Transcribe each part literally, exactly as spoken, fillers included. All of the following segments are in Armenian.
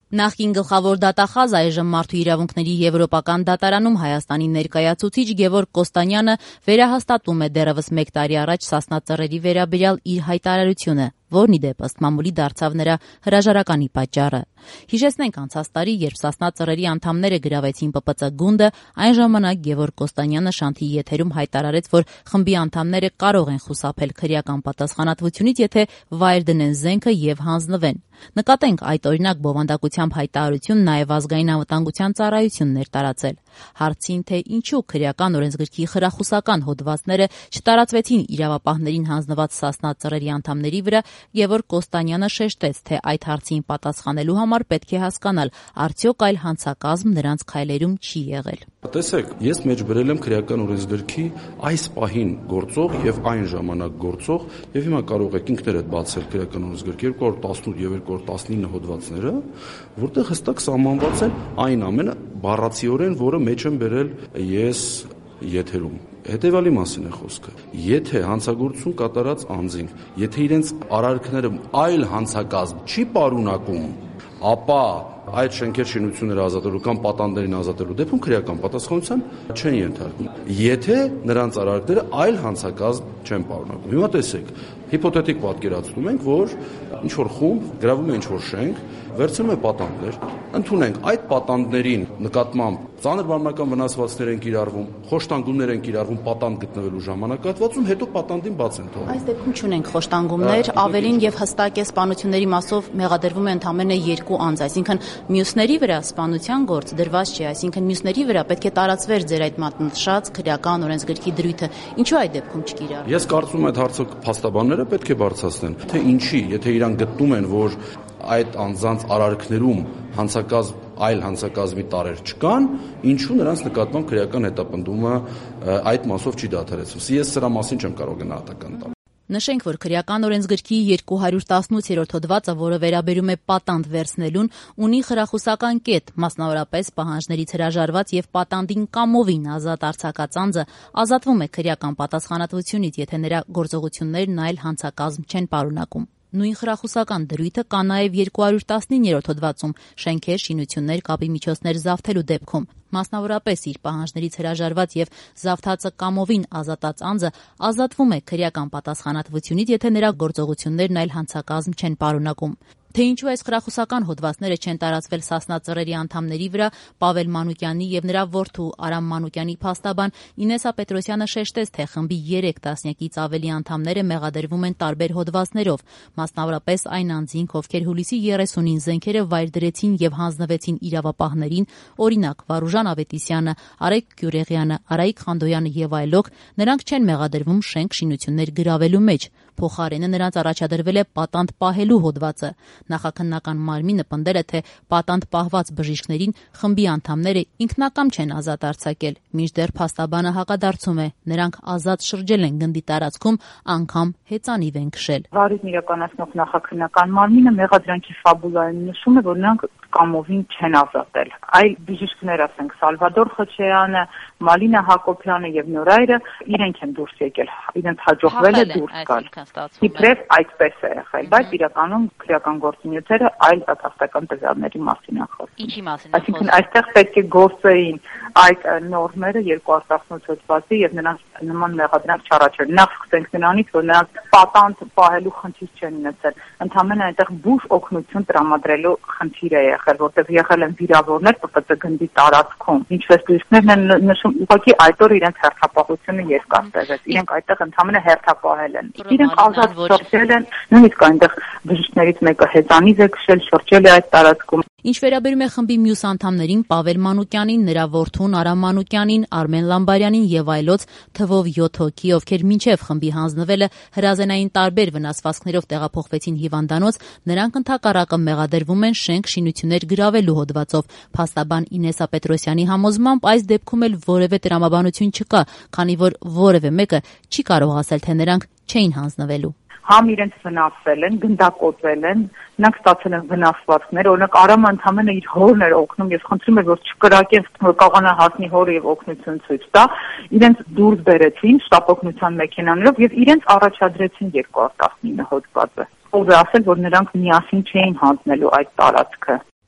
Նախկին գլխավոր դատախազ այժմ Մարդու իրավունքների եվրոպական դատարանում Հայաստանի ներկայացուցիչ Գևորգ Կոստանյանը վերահաստատում է դեռևս մեկ տարի առաջ Սասնա Ծռերի վերաբերյալ իր հայտարարությունը, որն ի դեպ ըստ մամուլի դարձավ նրա հրաժարականի պատճառը։ Հիշեցնենք անցած տարի, երբ Սասնա Ծռերի անդամները գրավեցին Պ Պ Ծ գունդը, այն ժամանակ Գևորգ Կոստանյանը Շանթի եթերում հայտարարեց, որ խմբի անդամները կարող են խուսափել քրեական պատասխանատվությունից, եթե վայր դնեն զենքը եւ հանձնվեն։ Նկատենք, այդ օրինակ բովանդակությամբ հայտարարություն նաև ազգային անվտանգության ծառայությունն էր տարածել։ Հարցին, թե ինչու քրեական օրենսգրքի խրախուսական հոդվածները չտարածվեցին իրավապահներին հանձնված Սասնա Ծռերի անդամների վրա, Գևորգ Կոստանյանը շեշտեց, թե այդ հարցին պատասխանելու համար պետք է հասկանալ, արդյոք այլ հանցակազմ նրանց քայլերում չի եղել։ Տեսեք, ես մեջ բերել եմ քրեական օրենսգրքի այս պահին գործող եւ այն ժամանակ գործող եւ հիմա կարող եք ինքներդ բացել քրեական օրենսգրքի երկու հազար տասնութ եւ երկու հազար տասնինը հոդվածները, որտեղ հստակ սահմանված են այն ամենը բառացիորեն, որը մեջ եմ բերել ես եթերում։ Հետևյալի մասին է խոսքը։ Եթե հանցագործություն կատարած անձին, եթե իրենց արարքները այլ հանցակազմ չի պարունակում, ապա այդ շենքեր շինությունները ազատելու կամ պատանդներին ազատելու դեպքում քրեական պատասխանության չեն ենթարկվում։ Եթե նրանց արարքները այլ հանցակազմ չեն պարունակում։ Հիմա տեսեք, հիպոթետիկ պատկերացնում ենք, որ ինչ որ խումբ գրավում է ինչ որ շենք, վերցնում է պատանդներ, ընդունենք այդ պատանդներին նկատմամբ ծանր մարմնական վնասվածքներ են կիրառվում, խոշտանգումներ են կիրառվում պատանդ գտնվելու ժամանակահատվածում, հետո պատանդին բաց են թողնում։ Այս դեպքում չունենք խոշտանգումներ, ավելին եւ հստակ է սպանությունների մասով մեղադրվում է ընդամենը երկու անձ, այսինքն մյուսների վրա սպանության գործ դրված չէ, այսինքն մյուսների վրա պետք է տարածվեր ձեր այդ մատնշած քրեական օրենսգրքի դրույթը։ Ինչու այդ դեպքում չկիրառվում։ Ես կարծում եմ այդ հարցը փաստաբանները պետք է բարձրացնեն, թե ինչի, եթե իրան գտնում են, որ այդ անձանց արարքներում հանցակազմ այլ հանցակազմի տարեր չկան, ինչու նրանց նկատմամբ քրեական հետապնդումը այդ մասով չի դադարեցվում։ Ես սրա մասին չեմ կարող գնահատական տալ։ Նշենք, որ քրեական օրենսգրքի երկու հարյուր տասնութ-րդ հոդվածը, որը վերաբերում է պատանդ վերցնելուն, ունի խրախուսական կետ, մասնավորապես պահանջներից հրաժարված եւ պատանդին կամովին ազատ արձակած անձը ազատվում է քրեական պատասխանատվությունից, եթե նրա գործողություններն այլ հանցակազմ չեն պարունակում։ Նույն խրախուսական դրույթը կա նաև երկու հարյուր տասնիններորդ հոդվածում շենքեր, շինություններ, կապի միջոցներ զավթելու դեպքում։ Մասնավորապես իր պահանջներից հրաժարված եւ զավթածը կամովին ազատած անձը ազատվում է քրեական պատասխանատվությունից, եթե նրա գործողություններն այլ հանցակազմ չեն պարունակում։ Թե ինչու այս խրախուսական հոդվածները չեն տարածվել Սասնա Ծռերի անդամների վրա, Պավել Մանուկյանի եւ նրա որդու Արամ Մանուկյանի փաստաբան Ինեսա Պետրոսյանը շեշտեց, թե խմբի երեք տասնյակից ավելի անդամները մեղադրվում են տարբեր հոդվածներով, մասնավորապես այն անձինք, ովքեր հուլիսի երեսունին զենքերը վայր դրեցին եւ հանձնվեցին իրավապահներին, օրինակ Վարուժան Ավետիսյանը, Արայք Գյուրեղյանը, Արայիկ Խանդոյանը եւ այլոք, նրանք չեն մեղադրվում շենք շինություններ գրավելու մեջ։ Փոխարենը նրանց առաջադրվել է պատանդ պահելու հոդվածը։ Նախաքննական մարմինը պնդել է, թե պատանդ պահված բժիշկներին խմբի անդամները ինքնակամ չեն ազատ արձակել, մինչդեռ փաստաբանը հակադարձում է, նրանք ազատ շրջել են գնդի տարածքում, անգամ հեծանիվ են քշել։ Վարույթն իրականացնող նախաքննական մարմինը մեղադրանքի ֆաբուլայում նշում է, որ նրանք կամովին չեն ազատել։ Այլ բժիշկներ, ասենք Սալվադոր Խոչեյանը, Մալինա Հակոբյանը եւ Նորայրը իրենք են դուրս եկել, իրենց հաջողվել է դուրս գալ։ Իբրև այդպես է եղել, բայց իրականում քրեական գործունեությունները այլ տասական տվյալների մասին են խոսում։ Ինչի մասին է խոսում։ Այսինքն այստեղ պետք է գործեին այդ նորմերը երկու հազար տասնութ հոդվածի եւ նրանց նման մեղադրանք չառաջել։ Նախ սկսենք նրանից, որ նրանք պատանդ պահելու խնդիր չեն ունեցել, ընդհանրապես այնտեղ բուժ օգնություն տրամադրելու խնդիր է եղել, որտեղ եղել են վիրավորներ Պ Պ Ծ գնդի տարածքում։ Ինչպես բժիշկներն են նշում, ուղղակի այդ օր իրենց հերթապահությունը երկար տևեց։ Իրենք այդտեղ ընդհանրապես հերթապահել են։ Իրենք ազատ շրջել են, նույնիսկ այնտեղ բժիշկներից մեկը հեծանիվ է քշել, շրջել է այդ տարածքում։ Ինչ վերաբերում է խմբի մյուս անդամներին, Պավել Մանուկյանին, նրա որդուն Արամ Մանուկյանին, Արմեն Լամբարյանին եւ այլոց, թվով յոթ հոգի, ովքեր մինչեւ խմբի հանձնվելը հրազենային տարբեր վնասվածքներով տեղափոխվեցին հիվանդանոց, նրանք ընդհակառակը մեղադրվում են շենք շինություններ գրավելու հոդվածով։ Փաստաբան Ինեսա Պետրոսյանի համոզմամբ այս դեպքում էլ որևէ տրամաբանություն չկա, քանի որ որևէ մեկը չի կարող ասել, թե նրանք չէին հանձնվելու։ Համ իրենց վնասվել են, գնդակոծել են, նրանք ստացել են վնասվածքներ, օրինակ Արամը ընդհանրապես իր հորն էր օգնում, ես խնդրում եմ, որ չկրակեն, որ կարողանա հասնի հորը եւ օգնություն ցույց տա, իրենց դուրս բերեցին շտապօգնության մեքենաներով եւ իրենց առաջադրեցին երկու հազար տասնինը հոդվածը։ Ով է ասել, որ նրանք միասին չէին հանձնելու այդ տարածքը։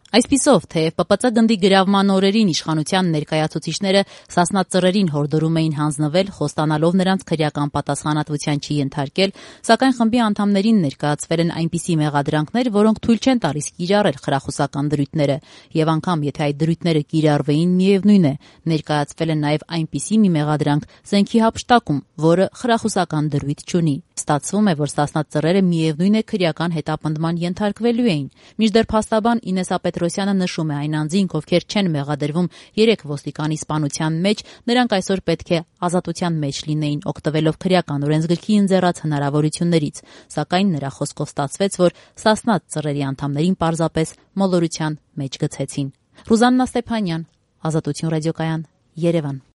Այսպիսով, թեև Պ Պ Ծ գնդի գրավման օրերին իշխանության ներկայացուցիչները Սասնա ծռերին հորդորում էին հանձնվել, խոստանալով նրանց քրեական պատասխանատվության չենթարկել, սակայն խմբի անդամներին ներկայացվել են այնպիսի մեղադրանքներ, որոնք թույլ չեն տալիս կիրառել խրախուսական դրույթները, եւ անգամ եթե այդ դրույթները կիրառվեին, միևնույն է, ներկայացվել է նաեւ այնպիսի մի մեղադրանք զենքի հափշտակում, որը խրախուսական դրույթ չունի։ Ստացվում է, որ Սասնա ծռերը միևնույն է քրեական հետապնդման ենթարկվելու էին։ Մինչդեռ փաստաբան Ինեսա Պետրոսյանը նշում է այն անձինք, ովքեր չեն մեղադրվում երեք ոստիկանի սպանության մեջ, նրանք այսօր պետք է ազատության մեջ լինեին, օգտվելով քրեական օրենսգրքի ընձեռած հնարավորություններից, սակայն նրա խոսքով ստացվեց, որ Սասնա ծռերի անդամներին պարզապես մոլորության մեջ գցեցին։ Ռուզաննա Ստեփանյան, Ազատություն ռադիոկայան, Երևան։